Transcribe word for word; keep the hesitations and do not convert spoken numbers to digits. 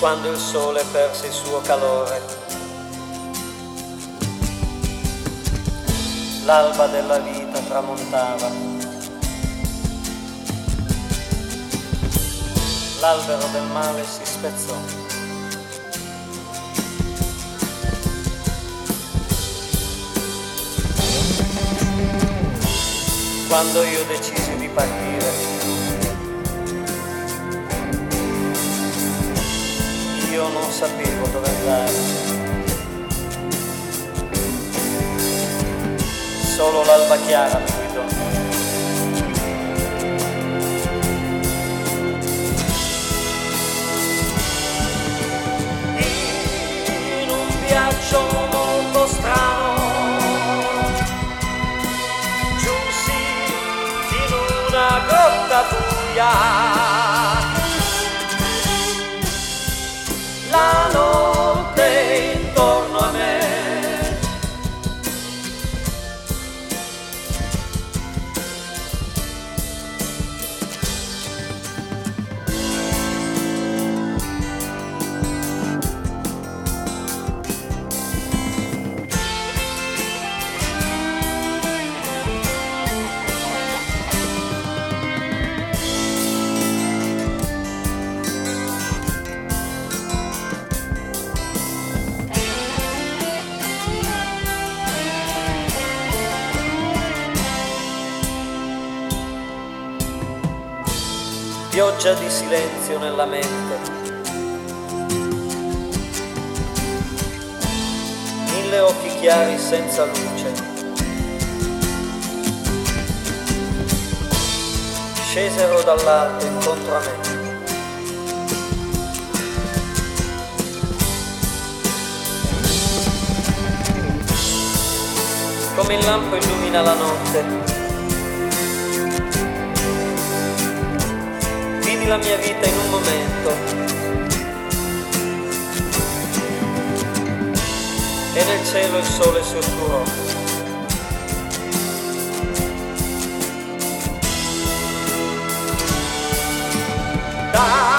quando il sole perse il suo calore. L'alba della vita tramontava. L'albero del male si spezzò. Quando io decisi di partire, io non sapevo dove andare. Solo l'alba chiara mi guidò. In un viaggio molto strano giunsi in una grotta buia. La notte intorno a me pioggia di silenzio nella mente, mille occhi chiari senza luce, scesero dall'alto incontro a me. Come il lampo illumina la notte, vidi la mia vita in un momento e nel cielo il sole si oscurò. Da